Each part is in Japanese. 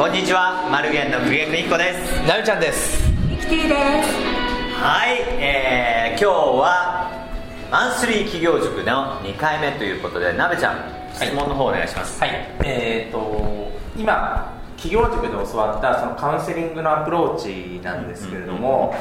こんにちは、マルゲンの久家邦彦です。 なるちゃんです。 ミキティです。 はい、今日はマンスリー企業塾の2回目ということで、なべちゃん、質問の方お願いします。 はい、今企業塾で教わったそのカウンセリングのアプローチなんですけれども、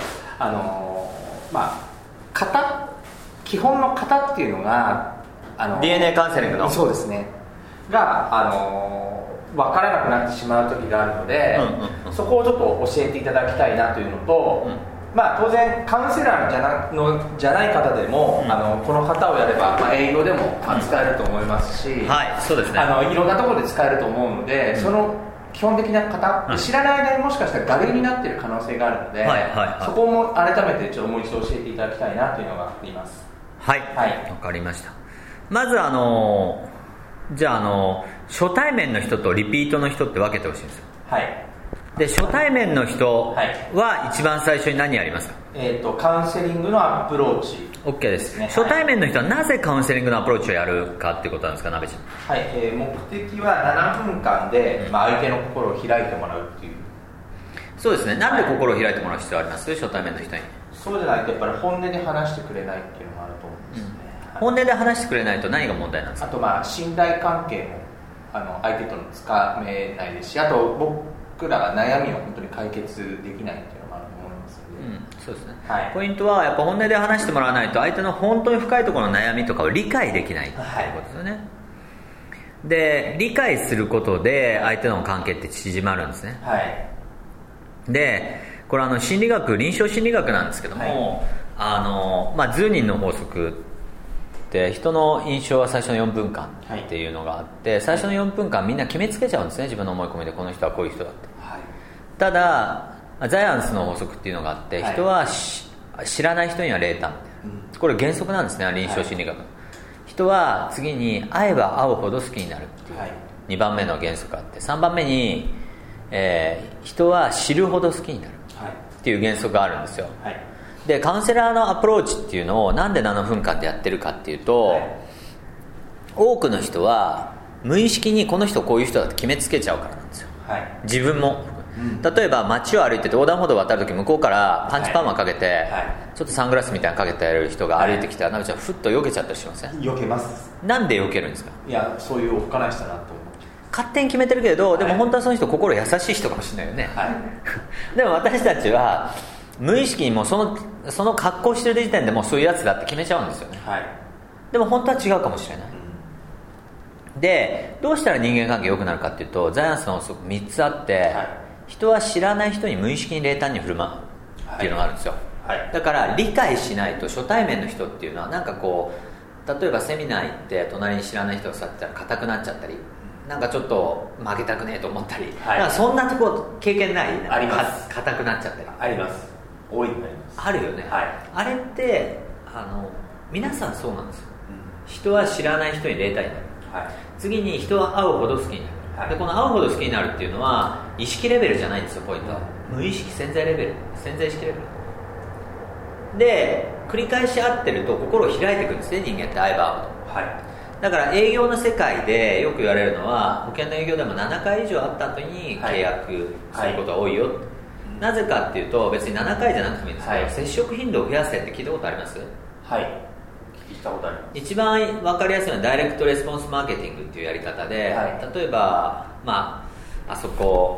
基本の型っていうのが DNA カウンセリングのそうですねが分からなくなってしまう時があるので、そこをちょっと教えていただきたいなというのと、当然カウンセラーじゃない方でも、この方をやれば、営業でも使えると思いますし、 はい、そうですね、 いろんなところで使えると思うので、その基本的な方、知らない間にもしかしたら我流になっている可能性があるので、そこも改めてもう一度教えていただきたいなというのがあります。 はい、わかりました。まずじゃあ初対面の人とリピートの人って分けてほしいんですよ。 はい。 で、初対面の人は一番最初に何やりますか？ カウンセリングのアプローチ OK です、ね、初対面の人はなぜカウンセリングのアプローチをやるかっていうことなんですか、なべちゃん。 はい、目的は7分間で、相手の心を開いてもらうっていう。 そうですね。なんで心を開いてもらう必要あります？初対面の人に。 そうじゃないとやっぱり本音で話してくれないっていうのがあると思うんですね。 本音で話してくれないと何が問題なんですか？ あと信頼関係も相手とのつかめないですし、あと僕らが悩みを本当に解決できないっていうのもあると思いますので、 そうですね、 ポイントはやっぱ本音で話してもらわないと相手の本当に深いところの悩みとかを理解できないっていうことですよね、で理解することで相手の関係って縮まるんですね、でこれ心理学、臨床心理学なんですけども、ズーニンの法則で人の印象は最初の4分間っていうのがあって、最初の4分間みんな決めつけちゃうんですね、自分の思い込みで。この人はこういう人だって、ただザイアンスの法則っていうのがあって、人は知らない人には冷淡、これ原則なんですね、臨床心理学の、人は次に会えば会うほど好きになるっていう2番目の原則があって、3番目に、人は知るほど好きになるっていう原則があるんですよ、でカウンセラーのアプローチっていうのをなんで7分間でやってるかっていうと、多くの人は無意識にこの人こういう人だって決めつけちゃうからなんですよ、自分も、例えば街を歩いてて横断歩道を渡るとき向こうからパンチパーマかけて、ちょっとサングラスみたいなのかけてる人が歩いてきたら、なべちゃんふっと避けちゃったりしません？ 避けます。 なんで避けるんですか？ いや、そういうおっかない人だなと思う。 勝手に決めてるけど、でも本当はその人心優しい人かもしれないよね、でも私たちは無意識にもうその格好してる時点でもうそういうやつだって決めちゃうんですよね、でも本当は違うかもしれない、でどうしたら人間関係良くなるかっていうと、ザイアンスの法則3つあって、人は知らない人に無意識に冷淡に振る舞うっていうのがあるんですよ、だから理解しないと、初対面の人っていうのはなんかこう、例えばセミナー行って隣に知らない人が座ってたら硬くなっちゃったり、なんかちょっと負けたくねえと思ったり、なんかそんなとこ経験ない？ あります。 硬くなっちゃったりあります。多いになります。 あるよね、あれって皆さんそうなんですよ、人は知らない人に冷淡になる、次に人は会うほど好きになる、でこの会うほど好きになるっていうのは意識レベルじゃないんですよ、ポイントは、無意識潜在レベル、潜在意識レベルで繰り返し会ってると心を開いていくんですね、人間って会えば会うと、だから営業の世界でよく言われるのは、保険の営業でも7回以上会った後に契約することが多いよ、なぜかっていうと、別に7回じゃなくてもいいんですけど、接触頻度を増やせって聞いたことあります？ 聞いたことあります。 一番分かりやすいのはダイレクトレスポンスマーケティングっていうやり方で、例えば、あそこ、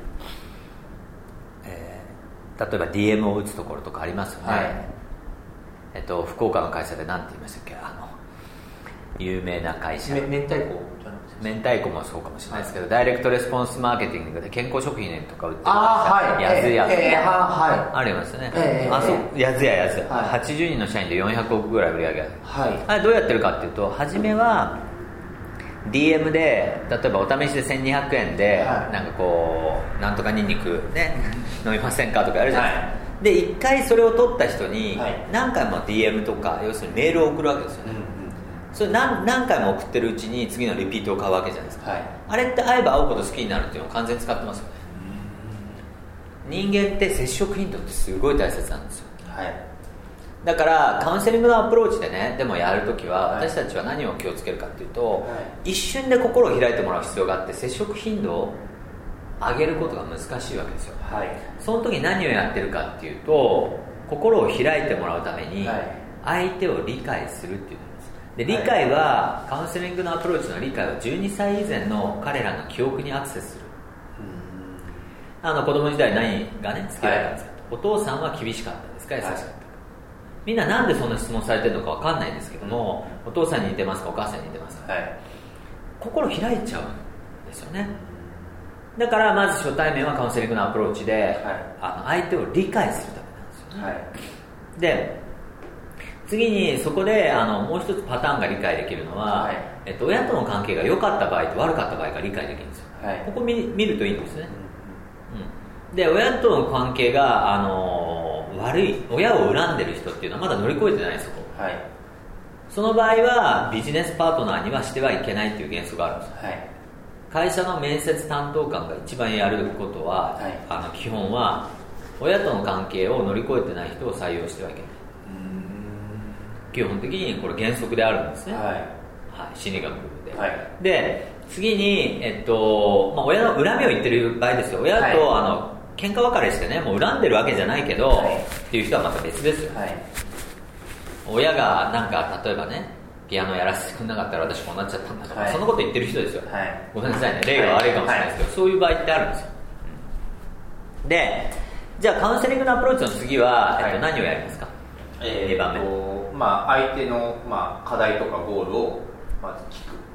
例えば DM を打つところとかありますよね、福岡の会社で何て言いましたっけ、有名な会社、 明太子明太子もそうかもしれないですけど、ダイレクトレスポンスマーケティングで健康食品とか売ってる会社、やずやありますよね、やずや80人の社員で400億ぐらい売り上げある、あれどうやってるかっていうと、初めは DM で例えばお試しで1200円で、なんかこうなんとかニンニクね、飲みませんかとかやるじゃないですか、で1回それを取った人に何回も DM とか、要するにメールを送るわけですよね、それ 何回も送ってるうちに次のリピートを買うわけじゃないですか、あれって会えば会うほど好きになるっていうのを完全に使ってますよね。人間って接触頻度ってすごい大切なんですよ、だからカウンセリングのアプローチでね、でもやるときは私たちは何を気をつけるかっていうと、一瞬で心を開いてもらう必要があって、接触頻度上げることが難しいわけですよ、はい、その時何をやってるかっていうと、心を開いてもらうために相手を理解するっていうんです。で、理解は、カウンセリングのアプローチの理解は12歳以前の彼らの記憶にアクセスする。子供時代何がね好きだったんですか、お父さんは厳しかったですか、優しかったか、みんななんでそんな質問されてるのか分かんないですけども、お父さんに似てますか、お母さんに似てますか、心開いちゃうんですよね。だからまず初対面はカウンセリングのアプローチで、相手を理解するためなんですよね、で次にそこでもう一つパターンが理解できるのは、親との関係が良かった場合と悪かった場合が理解できるんですよ、ここ見るといいんですね、で親との関係が、悪い、親を恨んでる人っていうのはまだ乗り越えてないですよ、その場合はビジネスパートナーにはしてはいけないっていう原則があるんですよ、会社の面接担当官が一番やることは、基本は親との関係を乗り越えてない人を採用してはいけない。基本的にこれ原則であるんですね、心理学で、で次に、親の恨みを言ってる場合ですよ。親と、喧嘩別れしてね、もう恨んでるわけじゃないけど、っていう人はまた別ですよ、親がなんか例えばね、ピアノやらせてくれなかったら私こうなっちゃったんだとか、そんなこと言ってる人ですよ、ごめんなさいね、例が悪いかもしれないですけど、そういう場合ってあるんですよ。で、じゃあカウンセリングのアプローチの次は、何をやりますか、2番目、 相手の、課題とかゴールをまず聞く、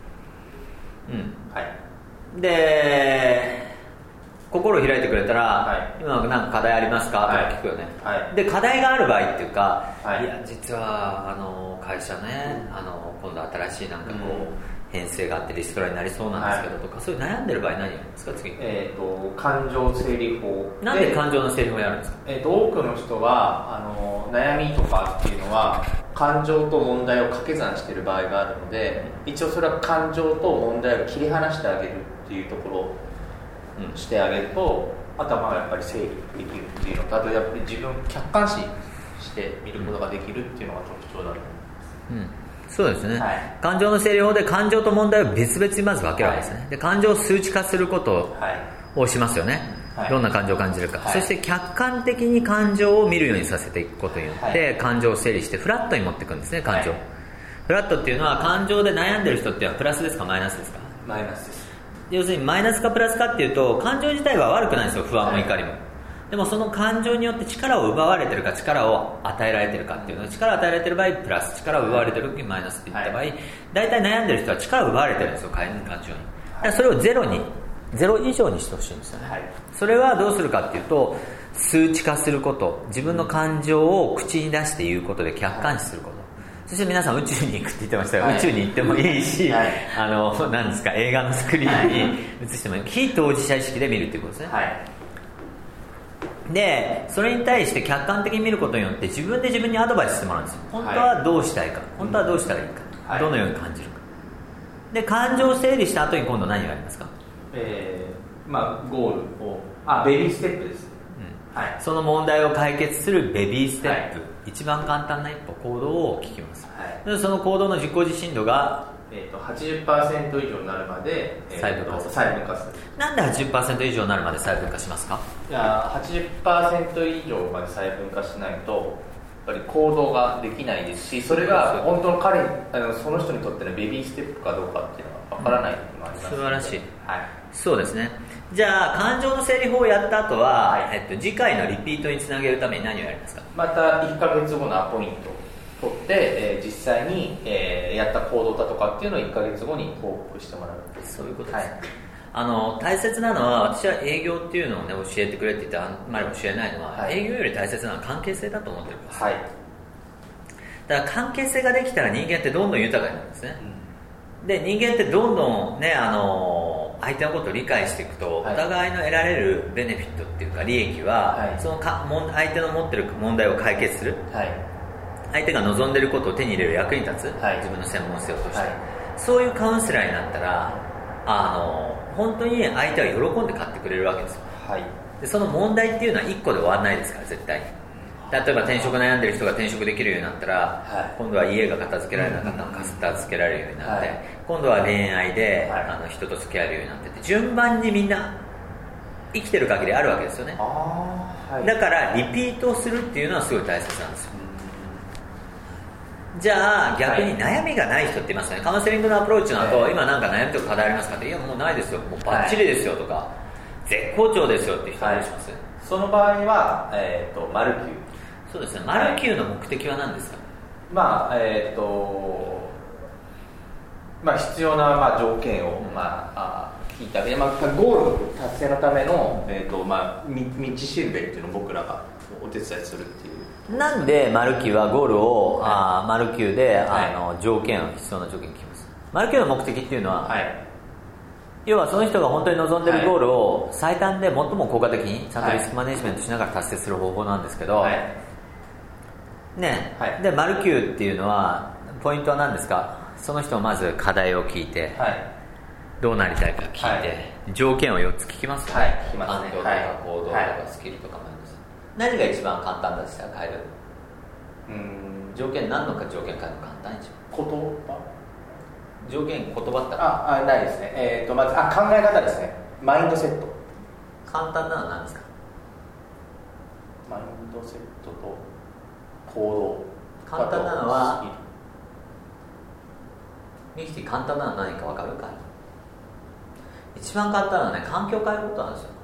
で心を開いてくれたら、今なんか課題ありますかとか聞くよね、で課題がある場合っていうか、いや実は会社ね、今度新しいなんかこう、編成があってリストラになりそうなんですけどとか、そういう悩んでる場合何やるんですか、次。 感情整理法。 なんで感情の整理法をやるんですか。 多くの人は悩みとかっていうのは感情と問題を掛け算している場合があるので、一応それは感情と問題を切り離してあげるっていうところをしてあげると、あとはやっぱり整理できるっていうのと、あとやっぱり自分を客観視して見ることができるっていうのが特徴だと思います、 そうですね、感情の整理法で感情と問題を別々にまず分けるわけですね、で感情を数値化することをしますよね、どんな感情を感じるか、そして客観的に感情を見るようにさせていくことによって、感情を整理してフラットに持っていくんですね、感情、フラットっていうのは感情で悩んでる人ってはプラスですかマイナスですか。 マイナスです。 要するにマイナスかプラスかっていうと、感情自体は悪くないんですよ、不安も怒りも、でもその感情によって力を奪われてるか力を与えられてるかっていうのは、力を与えられてる場合プラス、力を奪われてる時マイナスって言った場合、大体悩んでる人は力を奪われてるんですよ、感情に。だからそれをゼロ以上にしてほしいんですよね、それはどうするかっていうと、数値化すること、自分の感情を口に出して言うことで客観視すること、そして皆さん宇宙に行くって言ってましたが、宇宙に行ってもいいし、何ですか、映画のスクリーンに映してもいい、非当事者意識で見るっていうことですね、でそれに対して客観的に見ることによって自分で自分にアドバイスしてもらうんですよ。本当はどうしたいか、本当はどうしたらいいか、どのように感じるかで、感情を整理した後に今度何がありますか。 ゴールをベビーステップです、 その問題を解決するベビーステップ、一番簡単な一歩、行動を聞きます、でその行動の実行自信度が 80% 以上になるまで、 細分化する。なんで 80% 以上になるまで細分化しますか。 いや 80% 以上まで細分化しないとやっぱり行動ができないですし、それが本当のその人にとってのベビーステップかどうかっていうのは分からないっていうのがあります、 素晴らしい、そうですね。じゃあ感情の整理法をやった後は、次回のリピートにつなげるために何をやりますか。 また1ヶ月後のアポイントを取って、実際に、やった行動だとかっていうのを1ヶ月後に報告してもらう。 そういうことです、大切なのは、私は営業っていうのを、ね、教えてくれって言ってあんまり教えないのは、営業より大切なのは関係性だと思ってるんです、だから関係性ができたら人間ってどんどん豊かになるんですね、で人間ってどんどんね、相手のことを理解していくと、お互いの得られるベネフィットっていうか利益は、その相手の持ってる問題を解決する、相手が望んでることを手に入れる役に立つ、自分の専門性を通して、そういうカウンセラーになったら本当に相手は喜んで買ってくれるわけですよ、でその問題っていうのは1個で終わらないですから、絶対に。例えば転職悩んでる人が転職できるようになったら、今度は家が片付けられなかったのが片付けられるようになって、今度は恋愛で、人と付き合えるようになってて、順番にみんな生きてる限りあるわけですよね。だからリピートするっていうのはすごい大切なんですよ。じゃあ逆に悩みがない人って言いますよね。カウンセリングのアプローチの後、今なんか悩みとか課題ありますかって、いやもうないですよ、もうバッチリですよとか、絶好調ですよって人はどうします？ その場合は、マルキュー。 そうですね。マルキューの目的は何ですか？ 必要な、条件を、聞いてあげて、ゴール達成のための、道しるべっていうのを僕らがお手伝いするっていう。 なんでマルキューはゴールを、マルキューで、条件を必要な条件を聞きます。マルキューの目的っていうのは、要はその人が本当に望んでるゴールを最短で最も効果的にちゃんとリスクマネジメントしながら達成する方法なんですけど、でマルキューっていうのはポイントは何ですか？その人をまず課題を聞いて、どうなりたいか聞いて、条件を4つ聞きますよね。 聞きますね。 環境とか行動とかスキルとかもあります。何が一番簡単だとしたら変える？条件何のか条件変えるの簡単にします。 言葉？ 条件言葉ったらないですね。まず考え方ですね。マインドセット。 簡単なのは何ですか？ マインドセットと行動。 簡単なのはミキティ、簡単なのは何か分かるか？一番簡単なのはね、環境を変えることなんですよ。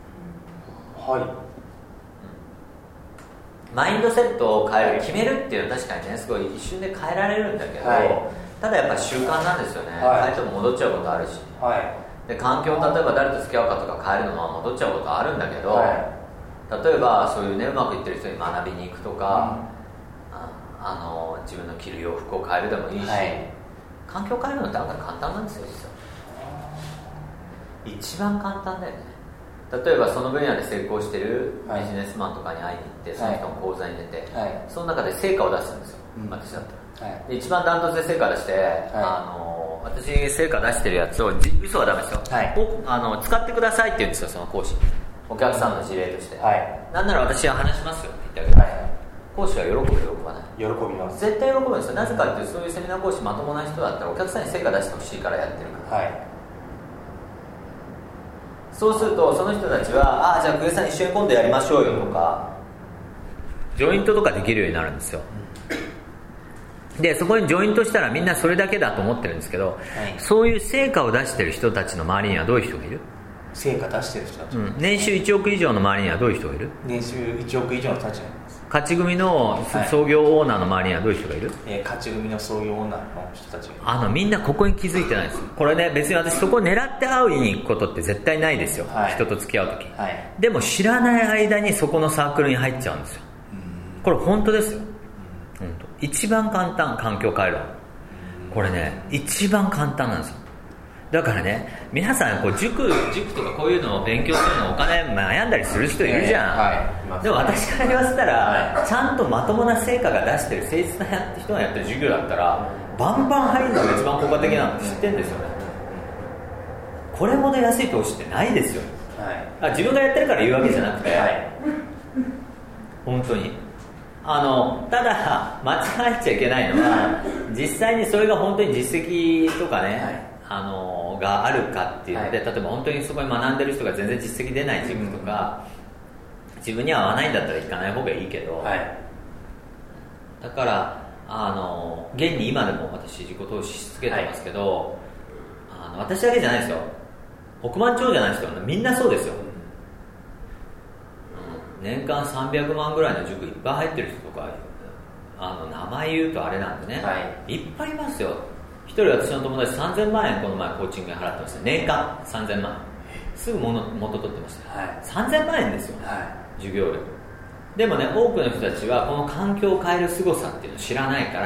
マインドセットを変える、決めるっていうのは確かにね、すごい一瞬で変えられるんだけど、ただやっぱ習慣なんですよね。変えても戻っちゃうことあるし、で環境を例えば誰と付き合うかとか変えるのは戻っちゃうことあるんだけど、例えばそういうね、うまくいってる人に学びに行くとか、自分の着る洋服を変えるでもいいし、環境を変えるのって案外簡単なんですよ、実は。一番簡単だよね。例えばその分野で成功してるビジネスマンとかに会いに行って、その人の講座に出て、その中で成果を出すんですよ、私だったら。で一番ダントツで成果出して、私成果出してるやつを嘘はダメですよ、使ってくださいって言うんですよ、その講師に。お客さんの事例として、なんなら私は話しますよって言ってあげる、講師は喜ぶ喜ばない？ 喜びます。 絶対喜ぶんですよ。なぜかっていうと、そういうセミナー講師まともな人だったらお客さんに成果出してほしいからやってるから、そうするとその人たちは、じゃあ久江さん一緒に今度やりましょうよとか、ジョイントとかできるようになるんですよ。でそこにジョイントしたらみんなそれだけだと思ってるんですけど、そういう成果を出してる人たちの周りにはどういう人がいる？ 成果出してる人たち、 年収1億以上の周りにはどういう人がいる？ 年収1億以上の人たちがいます。 勝ち組の創業オーナーの周りにはどういう人がいる？ 勝ち組の創業オーナーの人たちがいる。 みんなここに気づいてないです。これね、別に私そこを狙って会いに行くことって絶対ないですよ、人と付き合うとき、でも知らない間にそこのサークルに入っちゃうんですよ。これ本当ですよ、一番簡単、環境を変えるのこれね、一番簡単なんですよ。だからね、皆さんこう塾とかこういうのを勉強するのお金悩んだりする人いるじゃん、でも私から言わせたら、ちゃんとまともな成果が出してる誠実な人がやってる授業だったらバンバン入るのが一番効果的なのって知ってるんですよね。これほど安い投資ってないですよ、自分がやってるから言うわけじゃなくて、本当にただ間違えちゃいけないのは、実際にそれが本当に実績とかね、があるかっていうので、例えば本当にそこに学んでる人が全然実績出ない塾とか、自分には合わないんだったら行かない方がいいけど、だから現に今でも私自己投資し続けてますけど、私だけじゃないですよ、億万長者ない人はみんなそうですよ、年間300万ぐらいの塾いっぱい入ってる人とか、名前言うとあれなんでね、いっぱいいますよ。一人私の友達3000万円この前コーチングに払ってました。年間3000万、すぐ元取ってました、3000万円ですよ、授業料。でもね、多くの人たちはこの環境を変える凄さっていうのを知らないから、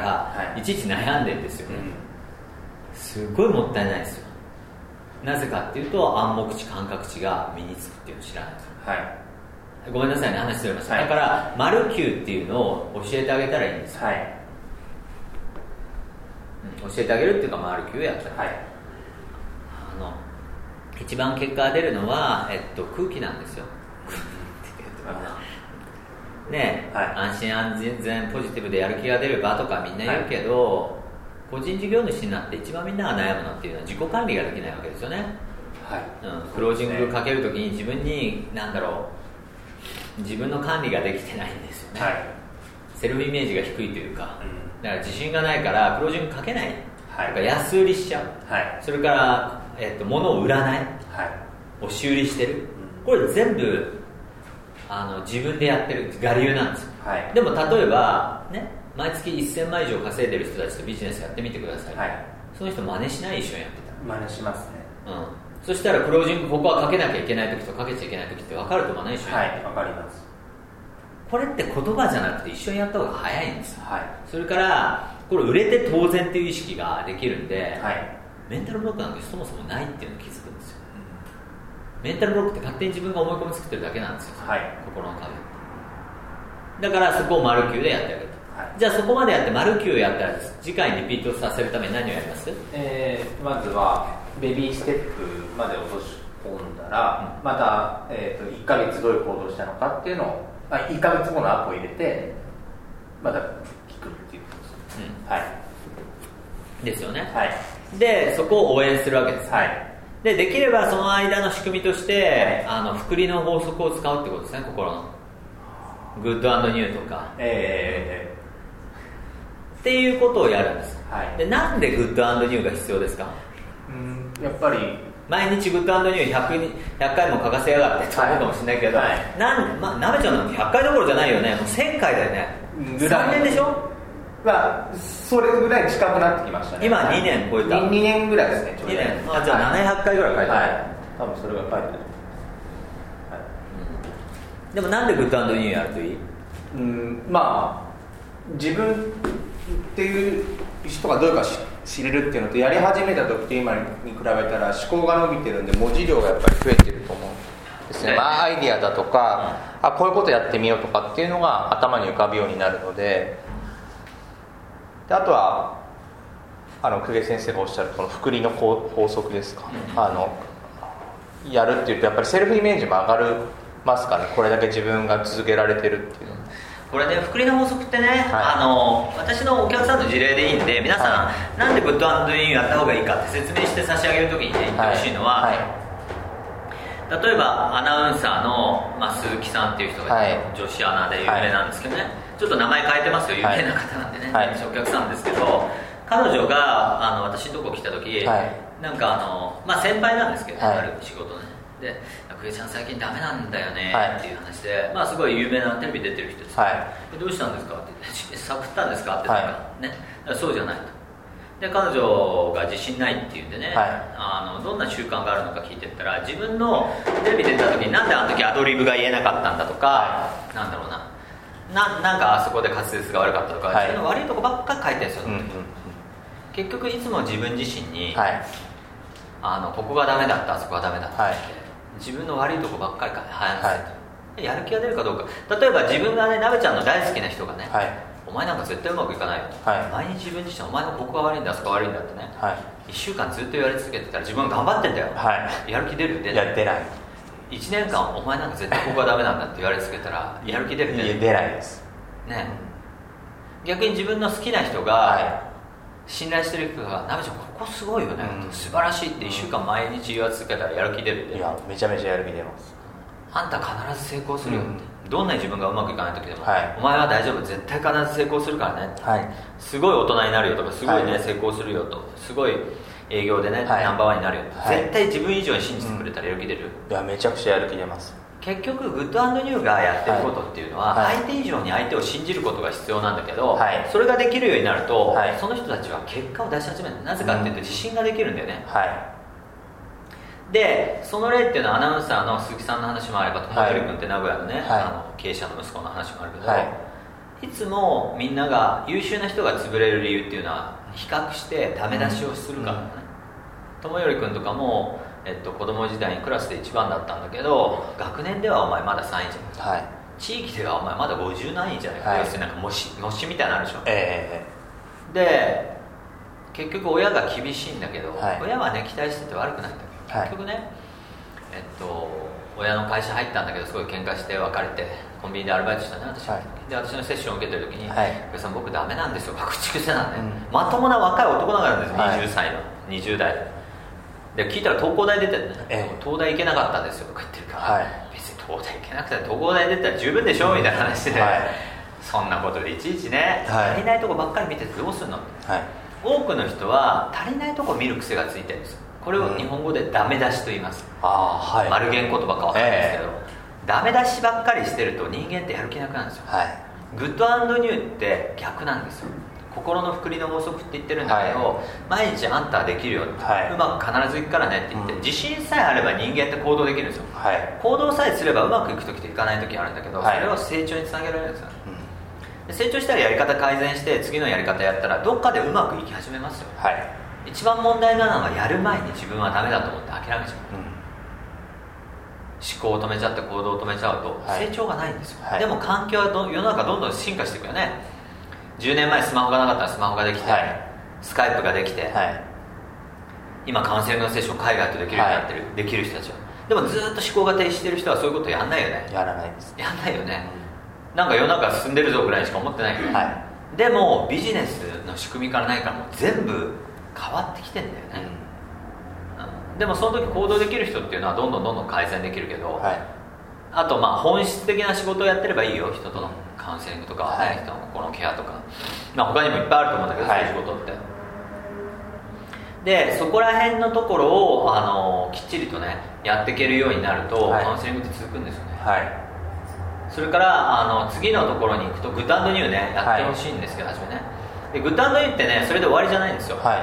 いちいち悩んでるんですよね、すごいもったいないですよ。なぜかっていうと、暗黙知感覚値が身につくっていうのを知らないですよ、ごめんなさいね、話しておりました、だからマルキューっていうのを教えてあげたらいいんですよ、教えてあげるっていうか、マルキューをやったら、一番結果が出るのは、空気なんですよね、安心安全ポジティブでやる気が出る場とかみんな言うけど、個人事業主になって一番みんなが悩むのっていうのは自己管理ができないわけですよね、 クロージングかけるときに自分に自分の管理ができてないんですよね、セルフイメージが低いというか、だから自信がないからクロージングかけない、とか安売りしちゃう、それから、物を売らない、押し売りしてる、これ全部自分でやってる我流なんですよ、でも例えばね、毎月1000万以上稼いでる人たちとビジネスやってみてください、その人真似しない、一緒にやってた真似しますね、 そしたらクロージングここはかけなきゃいけない時とかけちゃいけない時って分かると思うね、一緒に。 分かります。 これって言葉じゃなくて一緒にやった方が早いんですよ、それからこれ売れて当然っていう意識ができるんで、メンタルブロックなんてそもそもないっていうのを気づくんですよ。メンタルブロックって勝手に自分が思い込み作ってるだけなんですよ、心の壁だからそこを丸9でやってあげる、じゃあそこまでやって丸9をやったら次回リピートさせるために何をやります？ まずはベビーステップまで落とし込んだら、また、1ヶ月どういう行動をしたのかっていうのを、1ヶ月後のアポを入れてまた聞くっていうことです、 ですよね、でそこを応援するわけです、でできればその間の仕組みとして、複利の法則を使うってことですね、心のグッド&ニューとか、っていうことをやるんです、でなんでグッド&ニューが必要ですか？ やっぱり毎日グッド&ニュー 100回も書かせやがってと思うかもしれないけど、なべちゃんなんて100回どころじゃないよね、もう1000回だよね、3年でしょ、 それぐらい近くなってきましたね。 今2年超えた、 2年ぐらいですね、 2年、じゃあ700回ぐらい書いてある、 多分それが書いてある、 でもなんでグッド&ニューやるといい？ 自分っていう人がどういうか知れるっていうのと、やり始めた時と今に比べたら思考が伸びてるんで文字量がやっぱり増えてると思うんですね、アイディアだとか、こういうことやってみようとかっていうのが頭に浮かぶようになるので、あとは久下先生がおっしゃるこの複利の法則ですか、やるっていうとやっぱりセルフイメージも上がりますからね、これだけ自分が続けられてるっていうの。 これね、複利の法則ってね、私のお客さんの事例でいいんで、皆さん、なんでグッド&ニューやった方がいいかって説明して差し上げるときにね、言ってほしいのは、例えばアナウンサーの、鈴木さんっていう人がいて、女子アナで有名なんですけどね、ちょっと名前変えてますよ、有名な方なんでね、お客さんですけど、彼女が私のとこ来たとき、なんか先輩なんですけど、ある仕事ね。で、久江ちゃん最近ダメなんだよねっていう話で、すごい有名なテレビ出てる人です、どうしたんですかって言って、サボったんですかって言ったら、ね、そうじゃないと。で、彼女が自信ないっていうんでね、どんな習慣があるのか聞いてったら、自分のテレビ出た時になんであの時アドリブが言えなかったんだとか、なんだろうなんかあそこで滑舌が悪かったとか、自分の悪いとこばっかり書いてるんですよ、結局いつも自分自身に、ここがダメだった、あそこがダメだったって、自分の悪いとこばっかり話す、やる気が出るかどうか。例えば自分がね、なべちゃんの大好きな人がね、お前なんか絶対うまくいかないよ、毎日自分自身お前のここが悪いんだ、あそこが悪いんだってね、1週間ずっと言われ続けてたら自分が頑張ってんだよ、やる気出る？出ない。 出ない。 1年間お前なんか絶対ここがダメなんだって言われ続けたらやる気出る？ 出ないですね。逆に自分の好きな人が、信頼してる人が、なべちゃんここすごいよね、素晴らしいって1週間毎日言わ続けたらやる気出るって。 いや、めちゃめちゃやる気出ます。 あんた必ず成功するよって、どんなに自分がうまくいかない時でも、お前は大丈夫、絶対必ず成功するからね、すごい大人になるよとか、すごいね、成功するよと、すごい営業でね、ナンバーワンになるよ、絶対自分以上に信じてくれたらやる気出る。 いや、めちゃくちゃやる気出ます。 結局グッド&ニューがやってることっていうのは、相手以上に相手を信じることが必要なんだけど、それができるようになると、その人たちは結果を出し始める。なぜかっていうと、自信ができるんだよね、で、その例っていうのはアナウンサーの鈴木さんの話もあれば、友鳥君って名古屋のね、経営者の息子の話もあるけど、いつもみんなが優秀な人が潰れる理由っていうのは、比較してダメ出しをするからね。友頼君とかも、子供時代にクラスで1番だったんだけど、学年ではお前まだ3位じゃん、地域ではお前まだ50何位じゃないか、要するになんか模試みたいなのあるでしょ、で結局親が厳しいんだけど、親はね期待してて悪くないんだけど、結局ね、親の会社入ったんだけどすごい喧嘩して別れてコンビニでアルバイトしたね、私、で私のセッションを受けてる時に「さん僕ダメなんですよ、爆竹癖なんで、まともな若い男の子なんですよ、20歳の20代でで聞いたら東工大出てるね、東大行けなかったんですよとか言ってるから、はい、別に東大行けなくて東工大出たら十分でしょみたいな話で、はい、そんなことでいちいちね、はい、足りないとこばっかり見ててどうするの、はい、多くの人は足りないとこ見る癖がついてるんですよ。これを日本語でダメ出しと言います、はい、丸言言葉か分かんないですけど、ダメ出しばっかりしてると人間ってやる気なくなるんですよ、はい、グッド&ニューって逆なんですよ。心のくくりの法則って言ってるんだけど、はい、毎日あんたはできるよって、はい、うまく必ずいくからねって言って、自信さえあれば人間って行動できるんですよ、はい、行動さえすればうまくいく時といかない時あるんだけど、はい、それを成長につなげられるんですよ、で成長したらやり方改善して次のやり方やったらどっかでうまくいき始めますよ、はい、一番問題なのはやる前に自分はダメだと思って諦めちゃう、思考を止めちゃって行動を止めちゃうと成長がないんですよ、はい、でも環境は世の中どんどん進化していくよね。10年前スマホがなかったらスマホができて、はい、スカイプができて、はい、今カウンセリングのセッション海外とできるようになってる、はい、できる人たちは。でもずっと思考が停止してる人はそういうことやんないよね。 やらないです。 やんないよね、なんか世の中進んでるぞぐらいしか思ってないけど、はい、でもビジネスの仕組みからないからもう全部変わってきてんだよね、でもその時行動できる人っていうのはどんどん改善できるけど、はい、あと本質的な仕事をやってればいいよ。人とのカウンセリングとか、はい、人の心のケアとか、他にもいっぱいあると思うんだけど、はい、そういう仕事ってでそこら辺のところをきっちりとねやっていけるようになると、はい、カウンセリングって続くんですよね、はい、それから次のところに行くとグッド&ニューねやってほしいんですけど、はい、初めねでグッド&ニューってねそれで終わりじゃないんですよ、はい、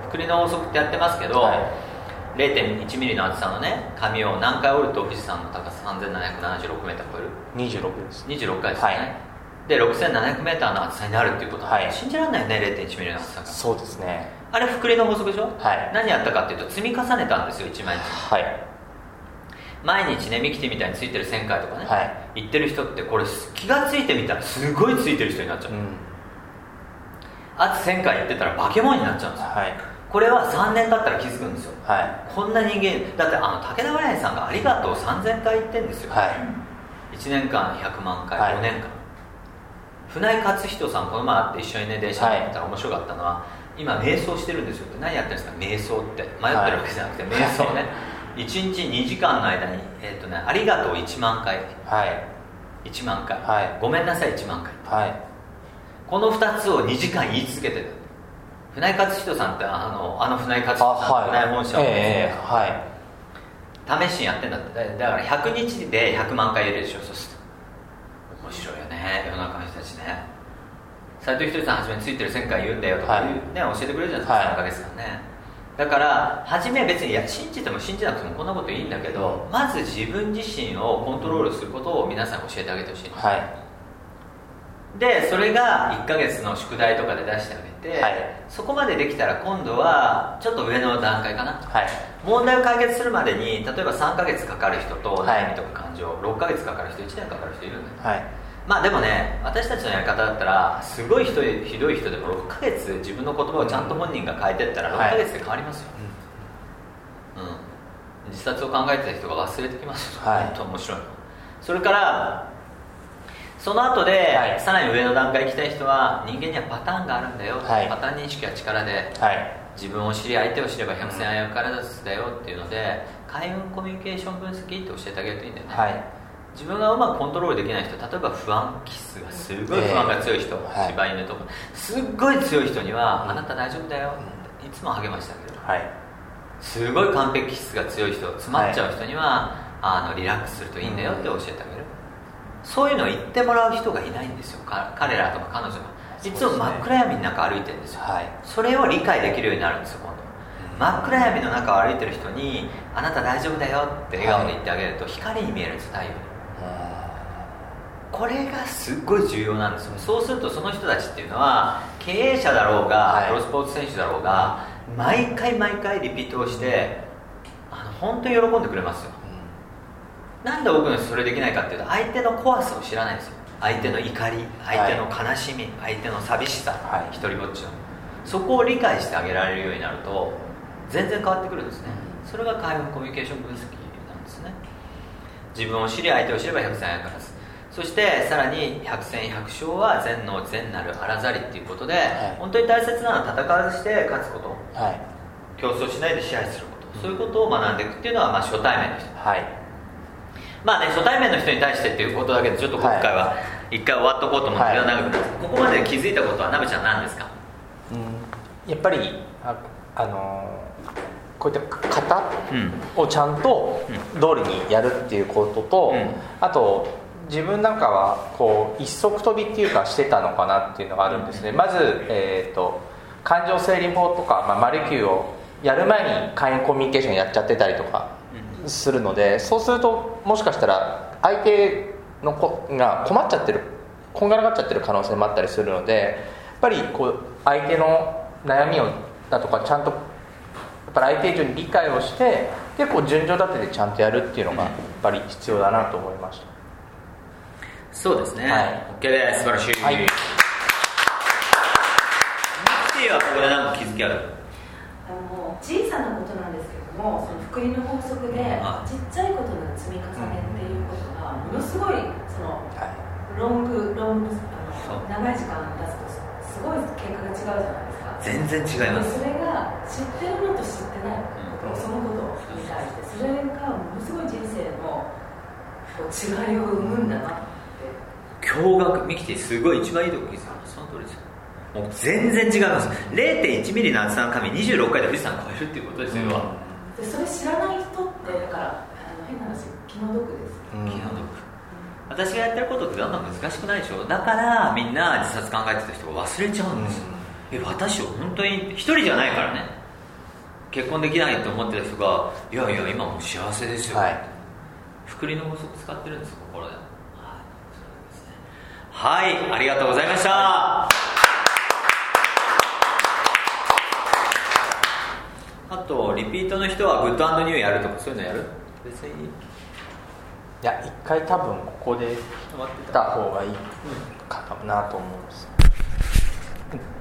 くくりの法則ってやってますけど、はい、0.1 ミリの厚さのね紙を何回折ると富士山の高さ 3776 メーター超える 26です。 26回ですね、はい、で6700メーターの厚さになるっていうことは、はい、信じられないよね。 0.1 ミリの厚さが。 そうですね。 あれ複利の法則でしょ、はい、何やったかっていうと積み重ねたんですよ。一枚一枚、はい、毎日ねミキティみたいについてる1000回とかね、はい、言ってる人ってこれ気がついてみたらすごいついてる人になっちゃう、あと1000回言ってたら化け物になっちゃうんですよ、はい、これは3年経ったら気づくんですよ、はい、こんな人間だって武田真弥さんがありがとう3000回言ってるんですよ、はい、1年間100万回、はい、5年間。船井勝人さんこの前会って一緒にね電車に乗ったら面白かったのは、今瞑想してるんですよって。何やってるんですか瞑想って。迷ってるわけじゃなくて、瞑想ね、1日2時間の間に、ありがとう1万回、はい、1万回、はい、ごめんなさい1万回、はい、この2つを2時間言い続けてる。船井勝人さんって船井勝人さん、はい、船井本社を、はい、試しにやってんだって。だから100日で100万回言えるでしょ。そうすると面白いよね、世の中の人たちね。斉藤ひとりさん初めについてる1000回言うんだよとか、ね、教えてくれるじゃないですか、3ヶ月間ね。だから初め別に信じても信じなくてもこんなこといいんだけど、まず自分自身をコントロールすることを皆さん教えてあげてほしいんです、はい、でそれが1ヶ月の宿題とかで出してあげて、はい、そこまでできたら今度はちょっと上の段階かな、はい、問題を解決するまでに例えば3ヶ月かかる人と悩みとか感情、6ヶ月かかる人、1年かかる人いるんだよ、はい、まあでもね、私たちのやり方だったらすごいひどい人でも6ヶ月自分の言葉をちゃんと本人が変えていったら6ヶ月で変わりますよ、はい、自殺を考えてた人が忘れてきますよ、はい、本当面白い。それからその後で、はい、さらに上の段階行きたい人は人間にはパターンがあるんだよ、はい、パターン認識は力で、はい、自分を知り相手を知れば百戦危うからずだよっていうので、開運コミュニケーション分析って教えてあげるといいんだよね、はい、自分がうまくコントロールできない人、例えば不安気質がすごい不安が強い人、柴犬とかすっごい強い人には、あなた大丈夫だよっていつも励ましてあげる、はい、すごい完璧気質が強い人、詰まっちゃう人には、リラックスするといいんだよって教えてあげる、そういうのを言ってもらう人がいないんですよ、彼らとか彼女が。いつも真っ暗闇の中歩いてるんですよ、はい、それを理解できるようになるんですよ。今度真っ暗闇の中を歩いてる人にあなた大丈夫だよって笑顔で言ってあげると、光に見えるんですよ、太陽に。これがすっごい重要なんですよ。そうするとその人たちっていうのは経営者だろうが、はい、プロスポーツ選手だろうが、毎回リピートをして本当に喜んでくれますよ、なんで多くの人それできないかっていうと、相手の怖さを知らないんですよ。相手の怒り、相手の悲しみ、はい、相手の寂しさ、はい、一人ぼっちのそこを理解してあげられるようになると全然変わってくるんですね。それが開運コミュニケーション分析なんですね。自分を知り相手を知れば百戦危うからず。そしてさらに百戦百勝は善の善なるあらざりっていうことで、はい、本当に大切なのは戦わずして勝つこと、はい、競争しないで支配すること、 そういうことを学んでいくっていうのは、まあ、初対面の人、 はい、 まあね、初対面の人に対してっていうことだけでちょっと今回は一回終わっとこうと思って、長くここまで気づいたことはなべちゃん何ですか？ やっぱりこういった型をちゃんと通りにやるっていうことと、あと自分なんかはこう一足飛びっていうかしてたのかなっていうのがあるんですね。まず、感情整理法とか、マルキューをやる前に会員コミュニケーションやっちゃってたりとかするので、そうするともしかしたら相手のが困っちゃってる、こんがらがっちゃってる可能性もあったりするので、やっぱりこう相手の悩みをだとかちゃんとやっぱり相手以上に理解をして、でこう順序立ててちゃんとやるっていうのがやっぱり必要だなと思いました。 そうですね、はい、OK です。素晴らしい。はい、ミキティはここで何か気づきある？ 小さなことなんですけども、その福音の法則でちっちゃいことの積み重ねっていうことがものすごいそのロング長い時間経つとすごい結果が違うじゃないですか。 全然違います。 それが知ってるのと知ってないこと、そのことに対してそれがものすごい人生の違いを生むんだなって。 驚愕。ミキティすごい一番いいとこ気づきます。その通りですよ。もう全然違います。 0.1 ミリの厚さの紙26回で富士山超えるっていうことですよ、 でそれ知らない人ってだから変な話、気の毒です。 気の毒。私がやってることってだんだん難しくないでしょ。だからみんな自殺考えてた人が忘れちゃうんですよ、私を本当に一人じゃないからね、結婚できないと思ってた人がいやいや今もう幸せですよ、福利の法則使ってるんです心で。はい、ありがとうございました。あとリピートの人はグッド&ニューやるとかそういうのやる？別にいや、一回多分ここで止まってた方がいいかなと思うんです。